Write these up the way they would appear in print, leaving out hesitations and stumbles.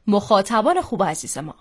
مخاطبان خوب و عزیز ما.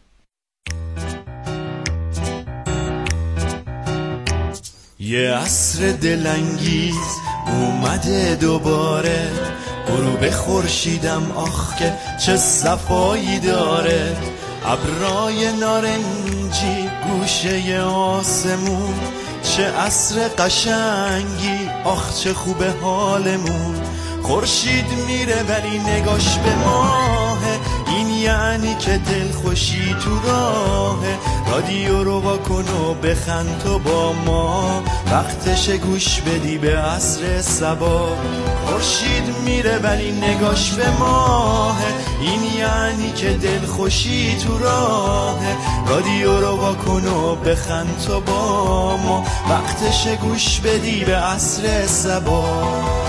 یه عصر دلانگیز اومده دوباره، غروب خورشیدم آخ که چه صفایی داره، ابرای نارنجی گوشه آسمون، چه عصر قشنگی آخ چه خوبه حالمون. خورشید میره ولی نگاش به ماهه، این یعنی که دل خوشی تو راهه. رادیو رو واکن و بخند تو با ما، وقتش گوش بدی به عصر صبا. خورشید میره ولی نگاش به ماهه، این یعنی که دل خوشی تو راهه. رادیو رو واکن و بخند تو با ما، وقتش گوش بدی به عصر صبا.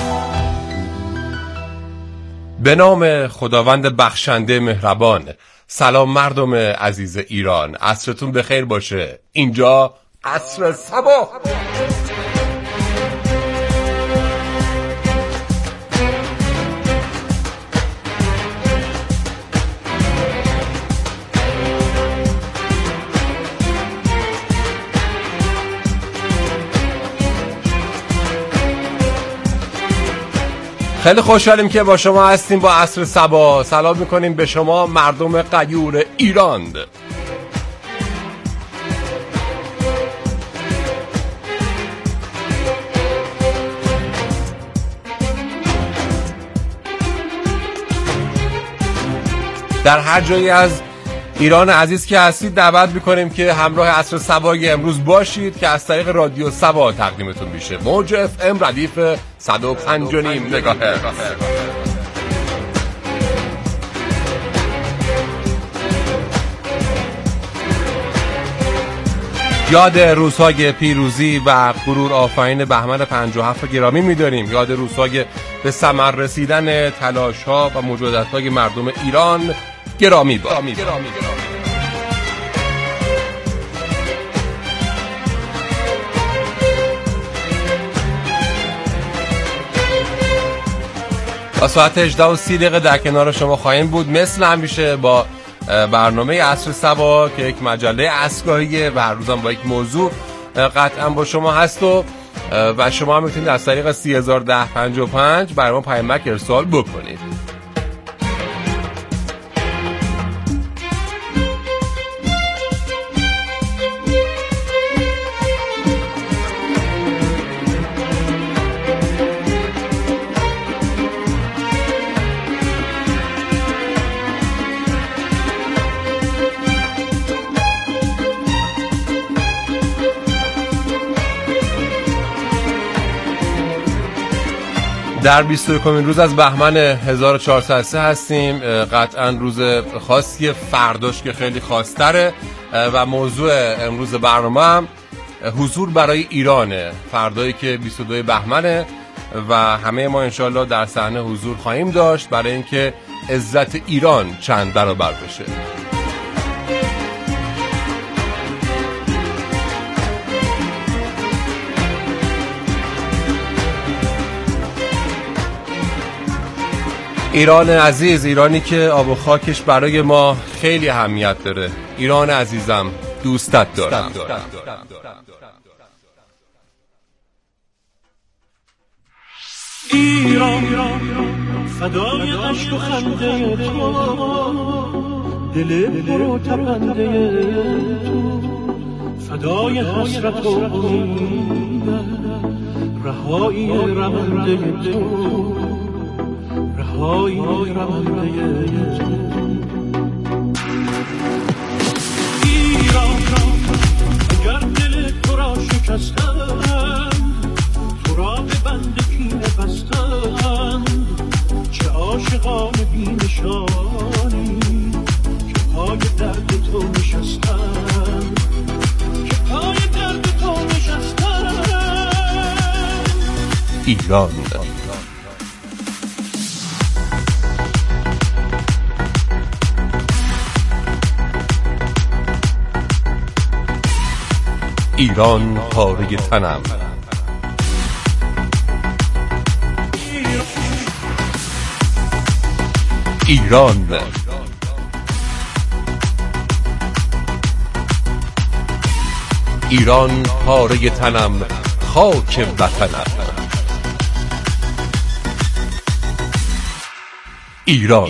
به نام خداوند بخشنده مهربان. سلام مردم عزیز ایران، عصرتون بخیر باشه. اینجا عصر صبا. خیلی خوشحالیم که با شما هستیم با عصر صبا. سلام میکنیم به شما مردم غیور ایران. در هر جایی از ایران عزیز که هستید دعوت میکنیم که همراه عصر صبای امروز باشید که از طریق رادیو صبا تقدیمتون میشه. موج اف ام ردیف 105.5 مگاهرتز. یاد روزهای پیروزی و غرور آفرین بهمن 57 گرامی می‌داریم. یاد روزهای به ثمر رسیدن تلاش‌ها و مجاهدت‌های مردم ایران گرامی باد. تا ساعت 18:30 در کنار شما خواهیم بود مثل همیشه با برنامه عصر صبا که یک مجله عصرگاهیه و هر روزم با یک موضوع قطعا با شما هست و شما هم میتونید از طریق 301055 برای ما پیامک ارسال بکنید. در 21 روز از بهمن 1403 هستیم. قطعا روز خاصی، فرداش که خیلی خاص‌تره و موضوع امروز برنامه هم حضور برای ایرانه. فردایی که 22 بهمنه و همه ما انشالله در صحنه حضور خواهیم داشت برای اینکه عزت ایران چند برابر بشه. ایران عزیز، ایرانی که آب و خاکش برای ما خیلی اهمیت داره. ایران عزیزم، دوستت دارم. ایران فدای عشق و خنده تو، دل برو تپنده تو، فدای حسرت و امید، رهایی رونده تو، رهایی رونده تو. ایران اگر دل تو را شکستند، تو را به بند کینه بستند، چه عاشقان بی‌نشانی که پای درد تو نشستند، که پای درد تو نشستند. ایران ایران پاره تنم، ایران ایران پاره تنم خاک وطنم. ایران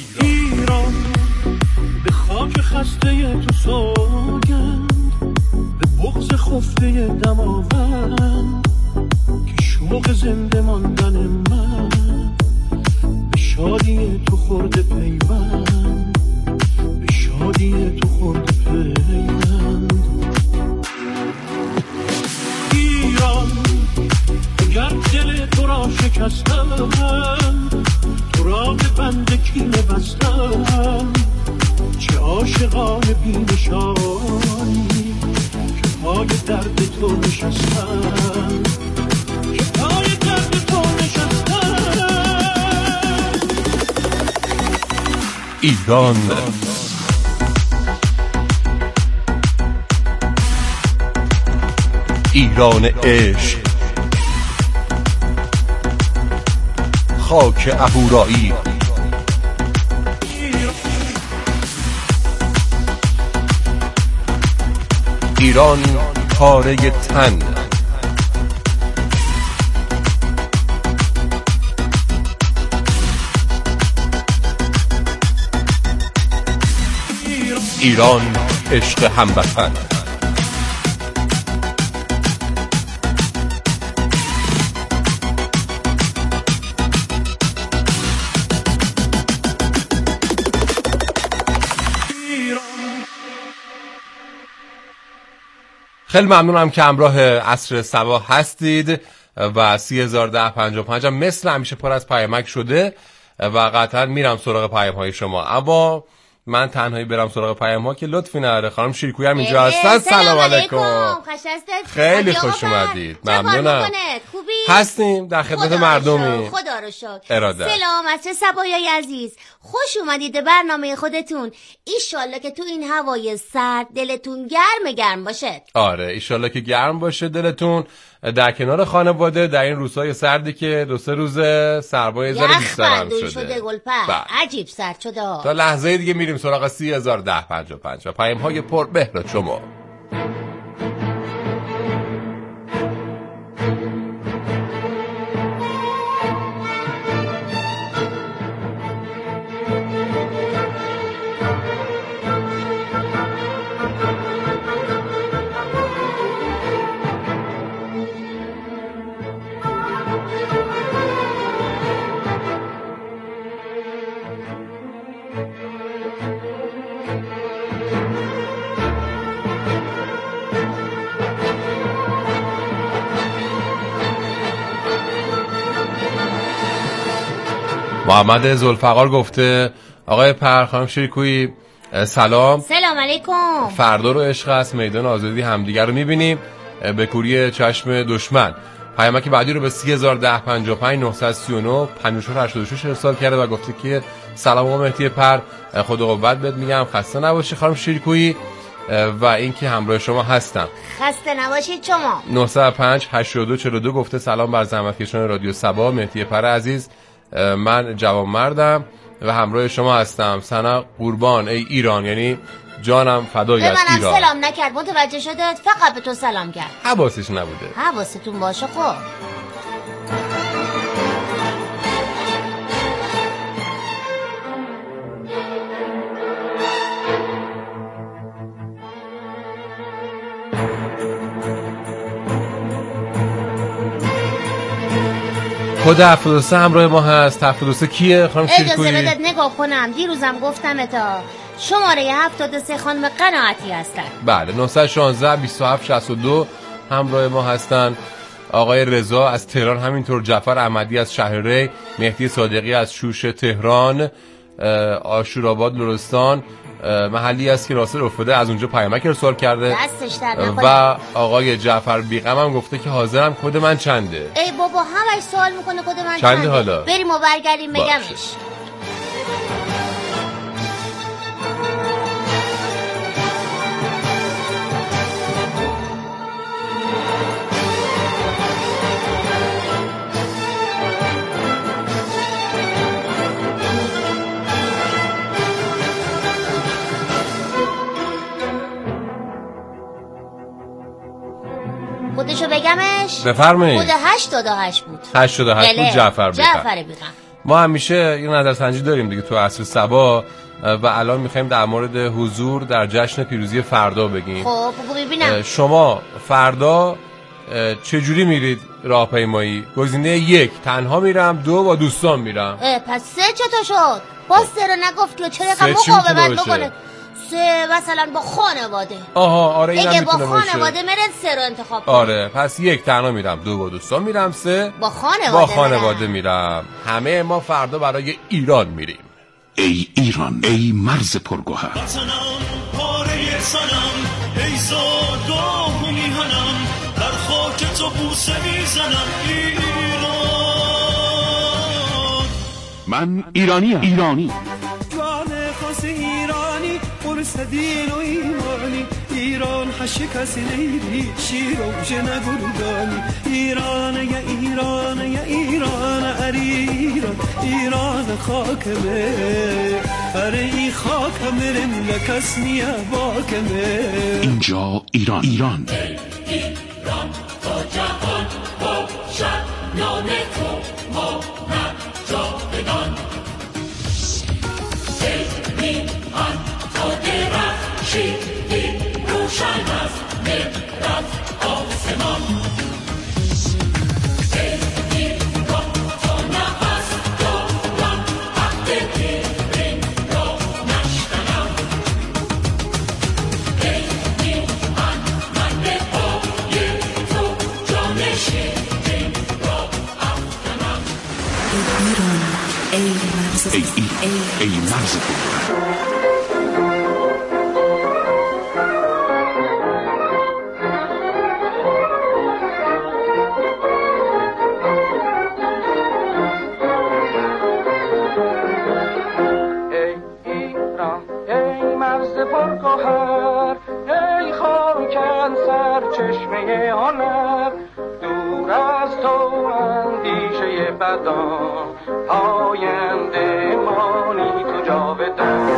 به خاک خسته تو سوگند، به بغض خفته دماوند که شوق زنده ماندن من به شادی تو خورده پیوند، به شادی تو خورده پیوند. ایران اگر دل تو را شکستم، تو را به بند کینه بستم، چه عاشقان بی‌نشانی که پای درد تو نشستن، که پای درد تو نشستن. ایران ایران عشق، خاک اهورایی. ایران پاره تن. ایران عشق هموطن. خیلی ممنونم که همراه عصر صبا هستید و 301055 هم مثل همیشه پر از پیامک شده و قطعا میرم سراغ پیام‌های شما، اما من تنهایی برم سراغ پیام‌ها که لطفی نداره. خانم شیرکویی هم اینجا هستن. سلام علیکم. خیلی خوش اومدید. ممنونم. خوبی؟ هستیم در خدمت مردمی. خدا رو شکر. اراده. سلام از صبایای عزیز، خوش اومدید به برنامه خودتون. ایشالله که تو این هوای سرد دلتون گرم باشه. آره ایشالله که گرم باشه دلتون، در کنار خانواده در این روزهای سردی که 2-3 روز سرمایه ذره بیشتر هم شده. عجیب سرد شده. تا لحظه دیگه میریم سراغ 301055 و پیام‌های پر بهر شما. محمد ذوالفقار گفته آقای پر، خانم شیرکویی سلام علیکم. فردا رو عشق است، میدان آزادی همدیگر رو میبینیم به کوری چشم دشمن. پیامک بعدی رو به 301055 939 5486 ارسال کرده و گفته که سلام آقا مهدی پر، خدا قوت بهت میگم، خسته نباشی خانم شیرکویی و اینکه همراه شما هستم. خسته نباشید شما. 905 8242 گفته سلام بر زحمتکشان رادیو صبا، مهدی پر عزیز، من جوانمردم و همراه شما هستم. سنا قربان ای ایران، یعنی جانم فدای از ایران. به منم سلام نکرد، متوجه شدت؟ فقط به تو سلام کرد. حواسش نبوده. حواستون باشه خب. کد 73 همراه ما هست. 73 کیه خانم شیرکویی؟ اجازه بدید نگاه کنم. دیروزم گفتم تا شماره 73 خانم قناعتی هستن. بله 916 27 62 همراه ما هستن. آقای رضا از تهران، همینطور جعفر احمدی از شهر ری، مهدی صادقی از شوش تهران، آشورآباد لرستان محلی است که ناصر افتاده از اونجا پیامک ارسال کرده و آقای جعفر بیغم هم گفته که حاضرم کد من چنده. ای بابا همش سوال میکنه کد من چنده حالا بریم و برگردیم بگمش. کدشو بگمش؟ بفرمایید. کد 888 بود. 888 بود. جعفر بیغم. ما همیشه یه نظرسنجی داریم دیگه تو عصر صبا و الان میخوایم در مورد حضور در جشن پیروزی فردا بگیم. خب ببینم شما فردا چجوری میرید راهپیمایی؟ گزینه 1 تنها میرم، 2 با دوستان میرم. پس 3 چطور شد؟ باز 3 رو نگفتی و چرا یکم مقاومت بکنه؟ 3 مثلا با خانواده. آها آره اینم اگه میتونه با باشه. خانواده میرن 3 رو انتخاب کن. آره پس 1 تنها میرم، 2 با دوستان میرم، 3 با خانواده میرم. همه ما فردا برای ایران میریم. ای ایران، ای مرز پرگوهر، وطنم پاره سنم، ای زادگاه و میهنم، در خاک تو بوسه میزنم ایران. من ایرانی جوان خاص ایرانی، قرص دین و ایمانی، ایران شکست نیری، شیر و جنگردانی، ایران یا ایران یا ایران ایران، ایران خاکمه، اره ای خاکمه لکس نیه باکمه. اینجا ایران ایران تا جهان باشد نام تو ما نجاودان، میهن تا درخشیدی روشن از مهرت آسمان، ایران تا نفس دارم عهد دیرین را نشکنم، میهن من به پای تو جان شیرین را افکنم. ای مرز پرگوهر. پرگوهر، ای خاکن سر چشمه هنر، دور از تو اندیشه بدان، پاینده مانی تو جاودان.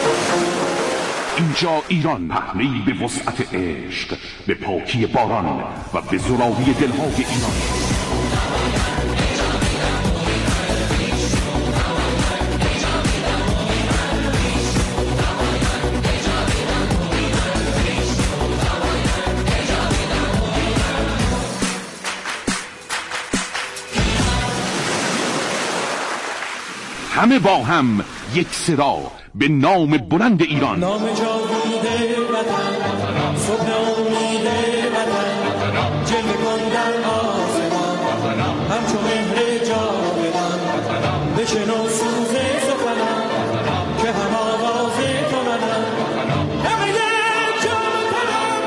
اینجا ایران، پهنه‌ای به وسعت عشق، به پاکی باران و به زراعی دلهای ایران. همه با هم یک صدا به نام بلند ایران. نام جاویده وطن، صبح امید وطن، جلوه کن در آسمان، همچو مهر جاودان، بشنو سوز سخنم که هم آواز تو منم، همه یک جان وطنم،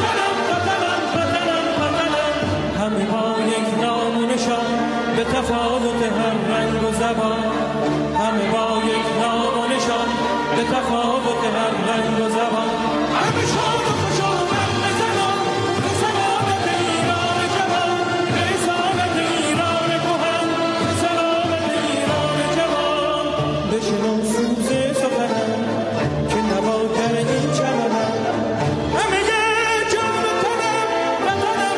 همه با یک نام و نشان، به تفاوت هر رنگ و زبان، همه با یک نام و نشان، به تفاوت هر رنگ و زبان، همه شاد و خوش و من بزنم، به سلامت ایران جوان، به سلامت ایران کهن، به سلامت ایران جوان، بشنو سوز سخنم که نوا کردی چمنم، همه یک جان وطنم،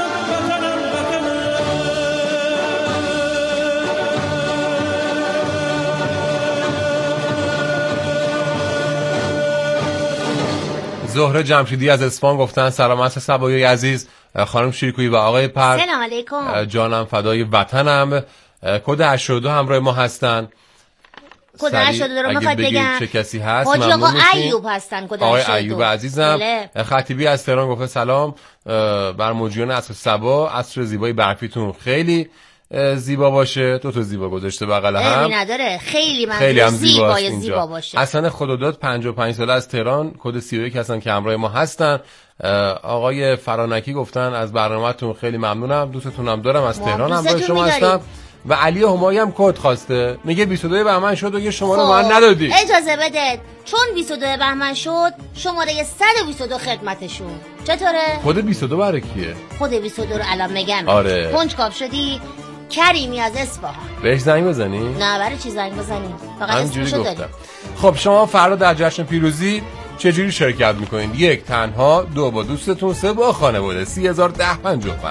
زهره جمشیدی از اصفهان گفتن سلام عصر صبایی عزیز. خانم شیرکویی و آقای پر، سلام علیکم. جانم فدای وطنم. کد 82 همراه ما هستن. کد 82 رو میخواد بگم چه کسی هست؟ حاج آقا ایوب هستن. کد 82 آقای ایوب عزیزم. خطیبی از تهران گفته سلام بر موجیان عصر صبا، عصر زیبای برفیتون خیلی زیبا باشه. دو تا زیبا گذاشته بغل هم. نداره خیلی هم زیبا باشه. حسن خداداد 55 ساله از تهران، کد 31 هستن که همراه ما هستن. آقای فرانکی گفتن از برنامه‌تون خیلی ممنونم، دوستتونم دارم، از تهران همراه شما هستم. و علی همایی هم کد خواسته، میگه 22 بهمن شد و یه شماره من ندادی. اجازه بده، چون 22 بهمن شد شماره 122 خدمتشون. چطوره؟ کد 22 برای کیه؟ کد 22 رو الان میگم. آره. کنجکاو شدی؟ کریمی از اصفهان. بهش زنگ بزنی؟ نه برای چی زنگ بزنی؟ فقط اسمشو داری. خب شما فردا در جشن پیروزی چجوری شرکت میکنین؟ 1 تنها، 2 با دوستتون، 3 با خانواده. 301055.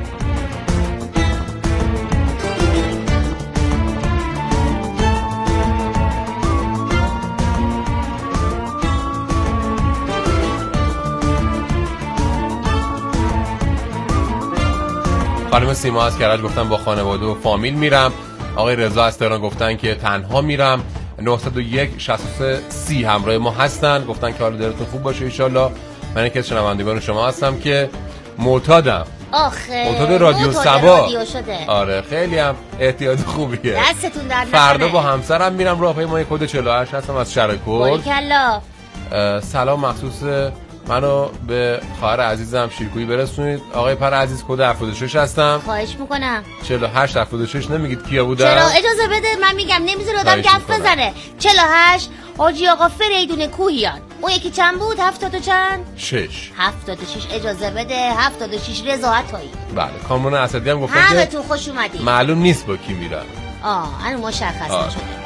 خانم سیما از کرج گفتن با خانواده و فامیل میرم. آقای رضا از تهران گفتن که تنها میرم. 901 63 30 همراه ما هستن، گفتن که حالا دلتون خوب باشه ان شاءالله. من یکی از شنوندگان شما هستم که معتادم. معتاد رادیو سبا. آره خیلی هم احتیاط خوبیه. دستتون درد نکنه. فردا با همسرم میرم راهپیمایی کد 48 هستم از شرکت. باریکلا. سلام مخصوص منو به خواهر عزیزم شیرکویی برسونید. آقای پر عزیز کد 76 هستم. خواهش میکنم. 48 76 نمیگید کیا بودن؟ چرا اجازه بده من میگم، نمیذاره آدم گپ بزنه. 48 حاجی آقا فریدون کوهیان. اون یکی چند بود؟ 70 چند؟ 6. 76 اجازه بده. 76 رضا عطایی. بله کامران اسدی هم گفتن همتون خوش اومدید. معلوم نیست با کی میرن. الان مشخص نشده.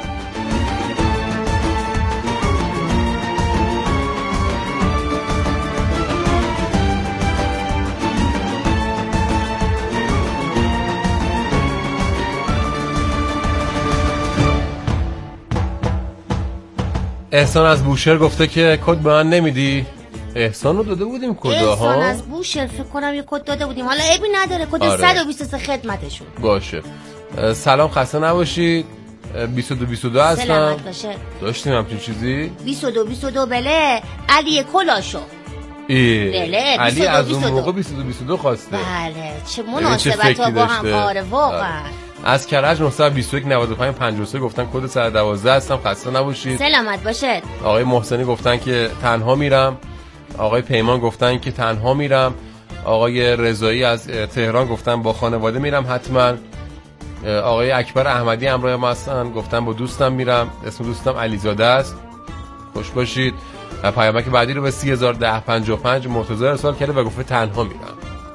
احسان از بوشهر گفته که کد به من نمیدی؟ احسان رو داده بودیم کد ها. احسان از بوشهر فکر کنم یه کد داده بودیم، حالا عیبی نداره. کد 123 خدمتشون باشه. سلام خسته نباشید. 22 هستم. سلامت باشه. داشتیم همچین چیزی؟ 22 بله. علی کلاشو. بله علی از اون موقع 22 خواسته. بله چه مناسبت ها با هم. آره واقعا. از کرج 921 95 53 گفتن کد 112 هستم، خسته نباشید. سلامت باشید. آقای محسنی گفتن که تنها میرم. آقای پیمان گفتن که تنها میرم. آقای رضایی از تهران گفتن با خانواده میرم حتما. آقای اکبر احمدی همراه ما هستن، گفتن با دوستم میرم. اسم دوستم علیزاده است. خوش باشید. پیامک بعدی رو به 301055 مرتضی ارسال کرده و گفته تنها میرم.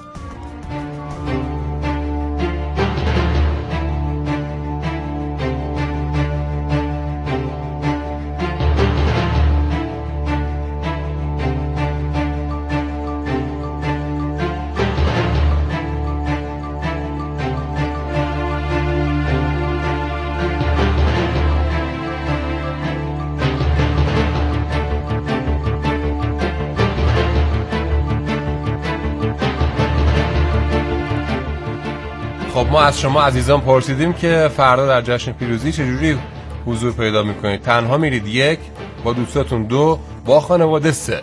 ما از شما عزیزان پرسیدیم که فردا در جشن پیروزی چجوری حضور پیدا میکنید؟ تنها میرید 1، با دوستاتون 2، با خانواده 3.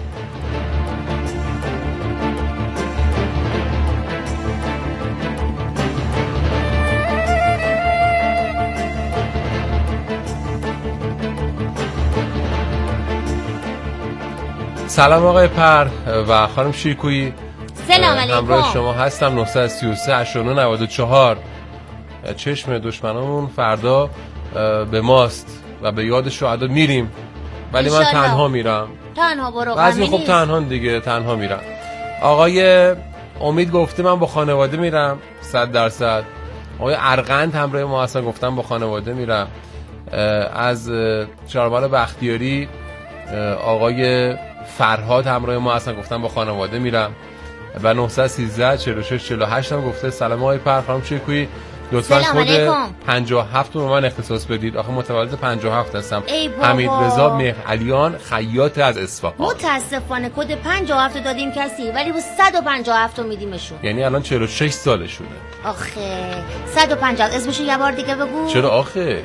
سلام آقای پر و خانم شیرکویی. سلام علیکم. همراه شما هستم. 933 89 94. چشم دشمنامون فردا به ماست و به یاد شهدا میریم، ولی من تنها میرم. تنها برو. بعضی خب تنها دیگه، تنها میرم. آقای امید گفته من با خانواده میرم 100%. آقای ارغند همراه ما هستن، گفتم با خانواده میرم. از چهارمحال بختیاری آقای فرهاد همراه ما هستن، گفتم با خانواده میرم. و 913 46 48 هم گفته سلام آقای پر، خانم شیرکویی لطفاً کد 57 رو به من اختصاص بدید. آخه متولد 57 هستم. حمید رضا مهرعلیان خیاط از اصفهان. متاسفانه کد 57 دادیم کسی، ولی با 157 رو میدیمشون. یعنی الان 46 سالشونه. آخه 150 اسمشو یه بار دیگه بگو. چرا آخه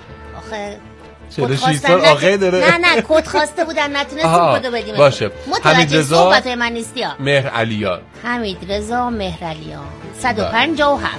46 سال آخه داره. نه کد خواسته بودن نتونستیم کدو بدیم. باشه. حمید رضا صحبتای من نیستی ها. مهرعلیان. حمید رضا مهرعلیان 157.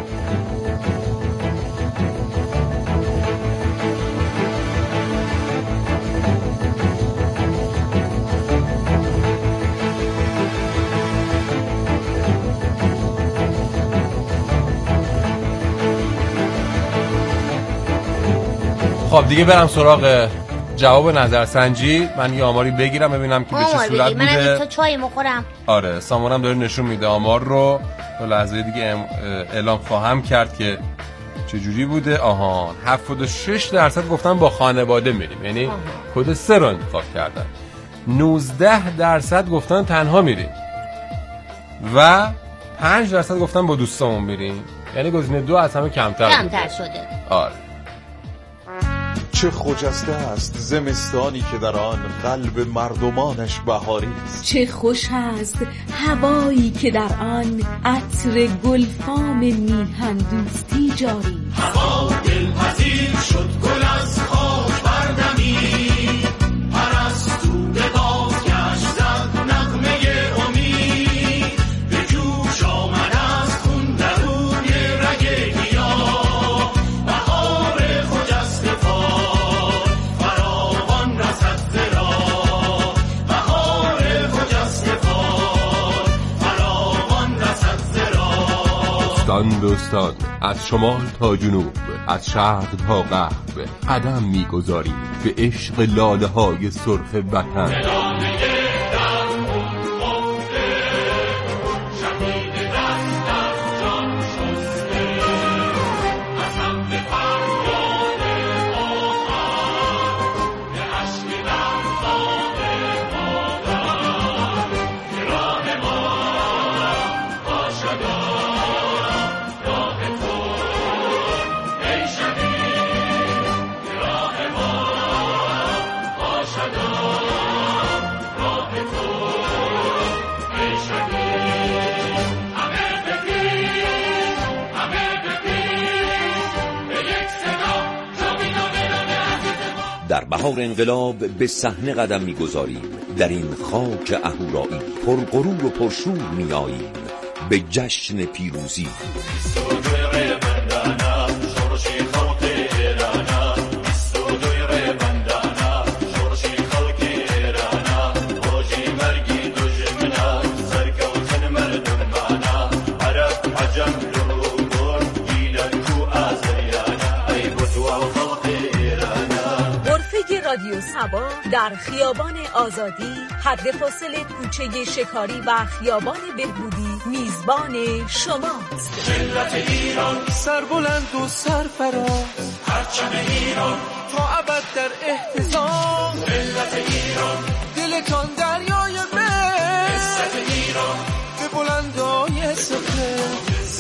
خب دیگه برم سراغ جواب نظرسنجی. من یه آماری بگیرم ببینم که به چه صورت بوده. منم تا چای مخورم. آره سامانم داره نشون میده آمار رو. تا لحظه دیگه اعلام خواهم کرد که چجوری بوده. 76% گفتن با خانواده میریم، یعنی کد 3 رو انتخاب کردن. 19% گفتن تنها میریم و 5% گفتن با دوستامون میریم. یعنی گزینه 2 از همه کمتر شده. آره. چه خجسته است زمستانی که در آن قلب مردمانش بهاری است. چه خوش است هوایی که در آن عطر گلفام میهن دوستی جاری. هوا دلپذیر شد گل از خاک بردمید، پرستو به باز گشت زد نغمه امید، به جوش آمد از خون درون رگ گیاه، بهار خجسته فار فراوان رسد ز راه، بهار خجسته فار فراوان رسد ز راه. دوستان دوستان، از شمال تا جنوب، از شرق تا غرب قدم می‌گذاریم به عشق لاله های سرخ وطن. در بهار انقلاب به صحنه قدم می‌گذاریم، در این خاک اهورایی پرغرور و پرشور می‌آییم به جشن پیروزی. رادیو صبا در خیابان آزادی، حد فاصل کوچه شکاری و خیابان بهبودی میزبان شماست. ملت ایران سربلند و سرفراز، پرچم ایران تا ابد در احتضان. ملت ایران دلتان دریای مهر، عزت ایران به بلندای سپهر.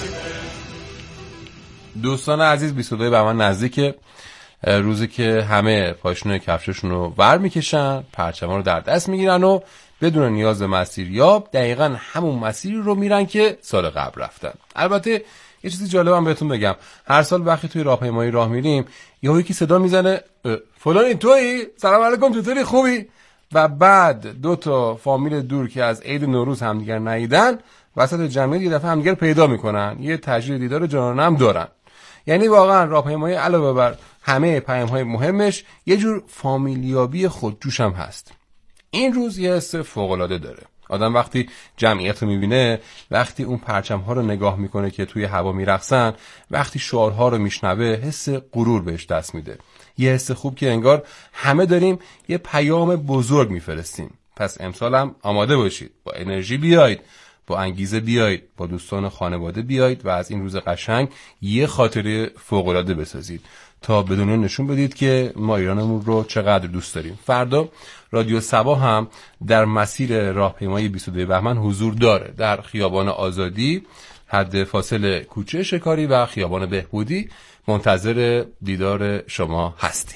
دوستان عزیز، 22 بهمن نزدیکه، روزی که همه پاشنه کفششون رو ور میکشن، پرچما رو در دست میگیرن و بدون نیاز به مسیریاب دقیقاً همون مسیری رو میرن که سال قبل رفتن. البته یه چیزی جالبم بهتون بگم، هر سال وقتی توی راهپیمایی راه میریم یهو یکی صدا میزنه فلانی تویی؟ سلام علیکم، چطوری، خوبی؟ و بعد 2 تا فامیل دور که از عید نوروز همدیگر ندیدن وسط جمعیت یه دفعه همدیگر پیدا میکنن، یه تجلیل دیدار جانانه هم دارن. یعنی واقعا راهپیمایی علاوه بر همه پیام‌های مهمش یه جور فامیلیابی خودجوش هم هست. این روز یه حس فوق‌العاده داره. آدم وقتی جمعیت رو میبینه، وقتی اون پرچم‌ها رو نگاه میکنه که توی هوا میرقصن، وقتی شعارها رو میشنوه، حس غرور بهش دست میده. یه حس خوب که انگار همه داریم یه پیام بزرگ میفرستیم. پس امسال هم آماده باشید، با انرژی بیایید، با انگیزه بیایید، با دوستان خانواده بیایید و از این روز قشنگ یه خاطره فوق‌العاده بسازید تا به دنیا نشون بدید که ما ایرانمون رو چقدر دوست داریم. فردا رادیو صبا هم در مسیر راهپیمایی 22 بهمن حضور داره، در خیابان آزادی، حد فاصل کوچه شکاری و خیابان بهبودی. منتظر دیدار شما هستیم.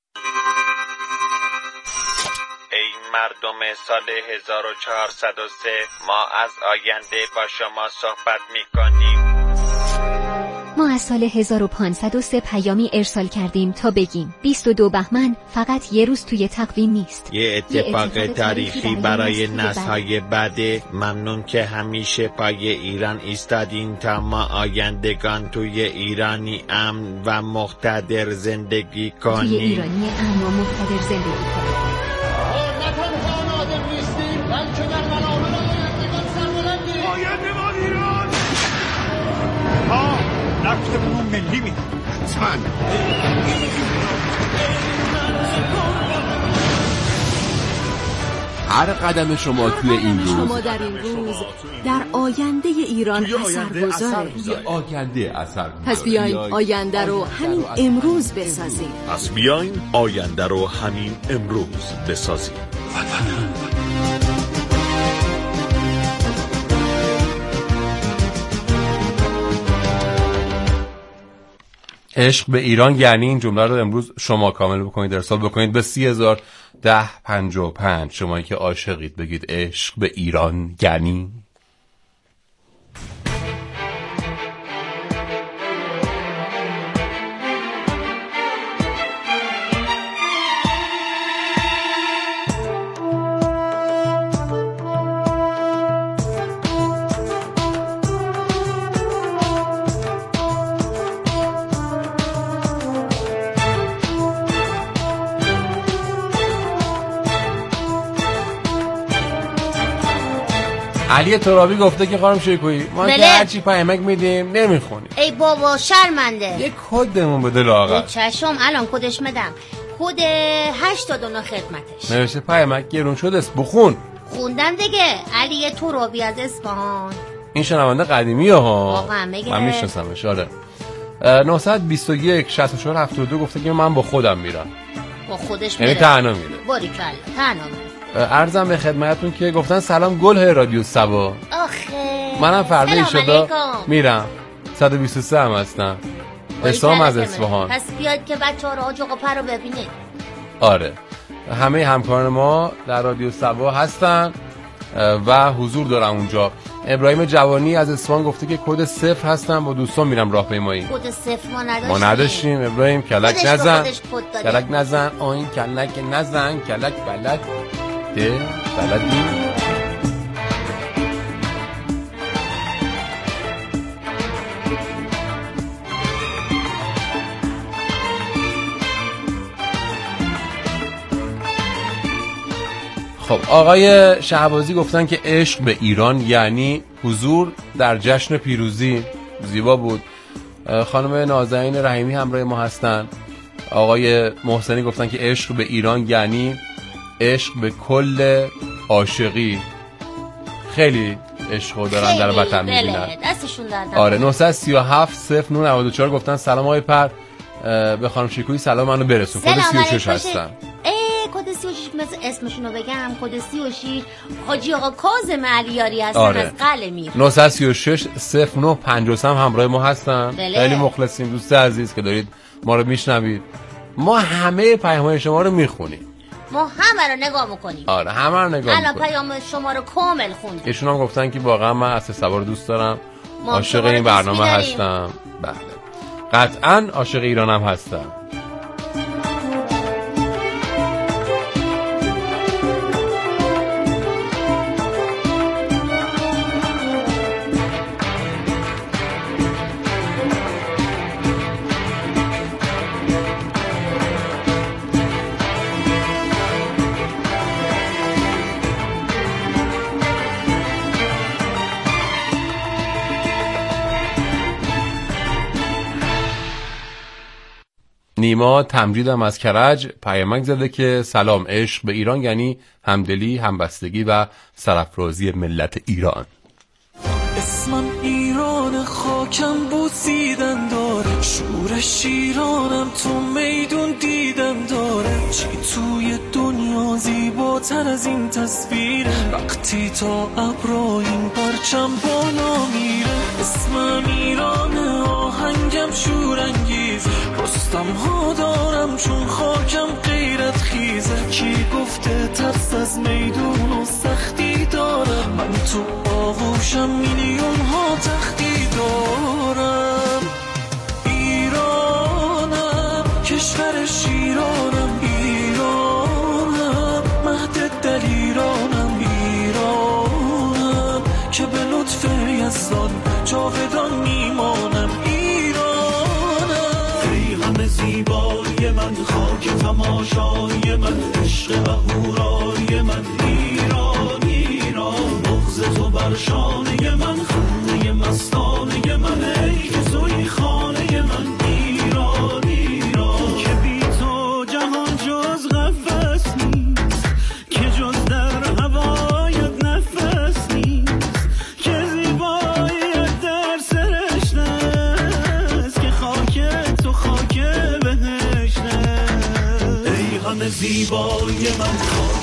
ای مردم سال 1403، ما از آینده با شما صحبت می‌کنیم. ما از سال 1503 پیامی ارسال کردیم تا بگیم 22 بهمن فقط یه روز توی تقویم نیست، یه اتفاق تاریخی برای نسل‌های بعد. ممنون که همیشه پای ایران ایستادین تا ما آیندگان توی ایرانی امن و مقتدر زندگی کنیم. توی ایرانی امن و مقتدر زندگی کنیم. نه تنها نادم نیستیم، بلکه در منابع آیندگان سربلندیم. آینده ما ایران ها نفتمون ملی میدیم. حتما هر قدم شما توی این روز، شما در این روز در آینده ایران اثرگذاره. پس بیاین آینده رو همین امروز بسازیم. پس بیاین آینده رو همین امروز بسازیم. وطنم. عشق به ایران یعنی این جمله رو امروز شما کامل بکنید، ارسال بکنید به 301055. شمایی که عاشقید بگید عشق به ایران یعنی. علی ترابی گفته که خانم شیکویی ما که هرچی پیامک میدیم نمیخونیم. ای بابا شرمنده. یه کدمون بده لاغر. چشم الان کدش میدم. کد 89 خدمتش. نوشته پیامک گرون شده است بخون. خوندم دیگه. علی ترابی از اصفهان. این شنونده قدیمیه ها. واقعا میگه. من میشناسمش. آره. 921 64 72 گفته که من با خودم میرم. با خودش میره. یعنی تنها میره. باریکلا تنها میره. عرضم به خدمتتون که گفتن سلام گل رادیو سبا. آخه منم فردا ایشالا میرم. 123 هم هستم. حسام از اصفهان. پس بیاد که بچه‌ها رو آج و قپه رو ببینید. آره. همه همکاران ما در رادیو سبا هستن و حضور دارم اونجا. ابراهیم جوانی از اصفهان گفته که کد 0 هستم، با دوستان میرم راهپیمایی. کد 0 ما نداشتیم. ابراهیم کلک نزن. کلک نزن. آین کلک نزن. کلک بلد ده بلدی. خب آقای شهبازی گفتن که عشق به ایران یعنی حضور در جشن پیروزی. زیبا بود. خانم نازنین رحیمی همراه ما هستن. آقای محسنی گفتن که عشق به ایران یعنی عشق به کل عاشقی. خیلی عشق دارن در وطن می‌بینن. دستشون درد. آره 937 0994 گفتن سلام آقای پر، به خانم شیکویی سلام منو برسون. کد 36 هستن. کد 36 مثل اسمشونو بگم. کد 36 حاجی آقا کاظم علیاری هستن. آره. از قلمی. 936 0953 همراه ما هستن. خیلی مخلصیم دوست عزیز که دارید ما رو میشنوید. ما همه پیام‌های شما رو میخونیم. ما همه رو نگاه میکنیم. آره همه رو نگاه میکنیم. الان پیام شما رو کامل خوندیم. ایشون هم گفتن که واقعا من اصل سوار دوست دارم. عاشق این برنامه هستم. بله. قطعاً عاشق ایرانم هستم. نیما تمجیدم از کرج پیامک زده که سلام عشق به ایران یعنی همدلی، همبستگی و سرافرازی ملت ایران. اسمم ایران، خاکم بوسیدن داره، شور شیرانم تو میدون دیدن داره. چی توی دنیا زیباتر از این تصویره، وقتی تا ابرا این پرچم بالا میره. اسمم ایرانه، آهنگم شورانگیز، رستم ها دارم چون خاکم غیرت خیزه. کی گفته ترس از میدون و سختی دارم، من تو آغوشم میلیون ها تختی دارم. ایرانم کشور شیرانم، ایرانم مهد دلیرانم، ایرانم که به لطف یزدان جاودان میمانم. ایرانم پیغام زیبای من، خاک تماشای من، عشق و